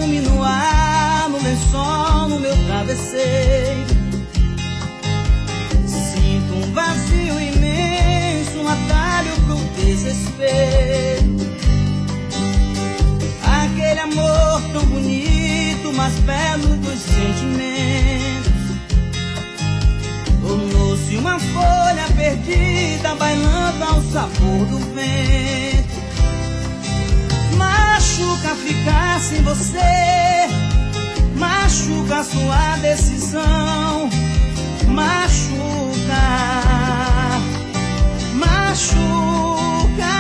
perfume no ar, no lençol, no meu travesseiro. Sinto um vazio imenso, um atalho pro desespero. Aquele amor tão bonito, mais belo dos sentimentos, tornou-se uma folha perdida, bailando ao sabor do vento. Machuca ficar sem você, machuca sua decisão, machuca, machuca,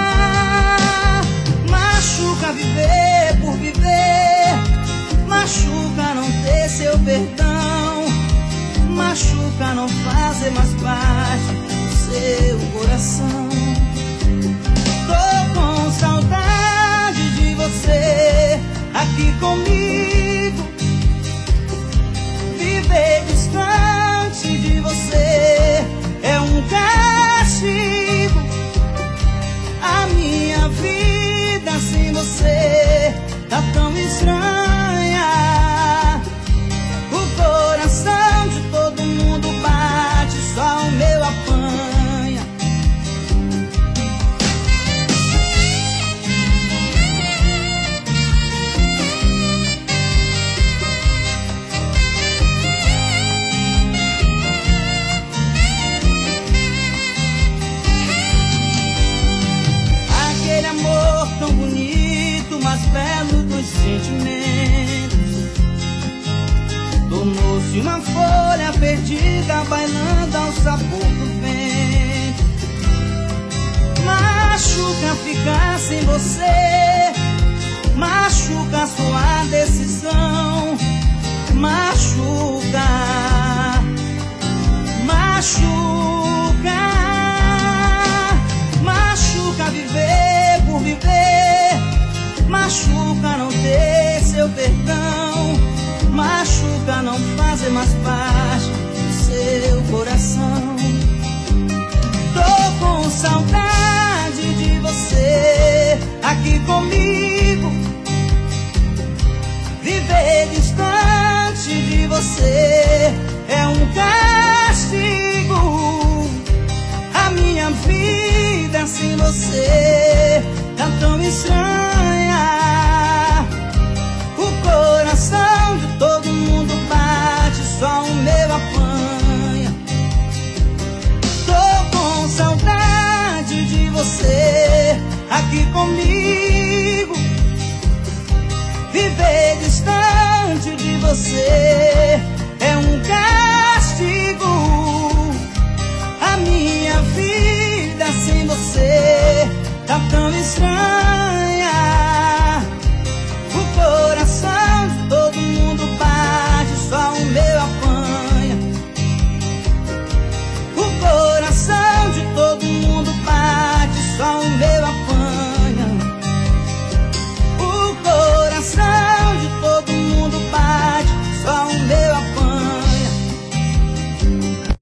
machuca viver por viver, machuca não ter seu perdão, machuca não fazer mais parte do seu coração. Tô com saudade de você aqui comigo, viver distante de você é um castigo. A minha vida sem você tá tão estranha. O coração de todo mundo bate, só o meu apanha. Aquele amor tão bonito, mais belo dos sentimentos, tornou-se uma folha perdida, bailando ao sabor do vento. Machuca ficar sem você, machuca sua decisão, machuca, machuca, machuca viver por viver, machuca não ter seu perdão, machuca não fazer mais parte do seu coração. Tô com saudade de você aqui comigo, viver distante de você é um castigo. A minha vida sem você tá tão estranha. O coração de todo mundo bate, só o meu apanha. Tô com saudade de você aqui comigo, viver distante de você é um castigo.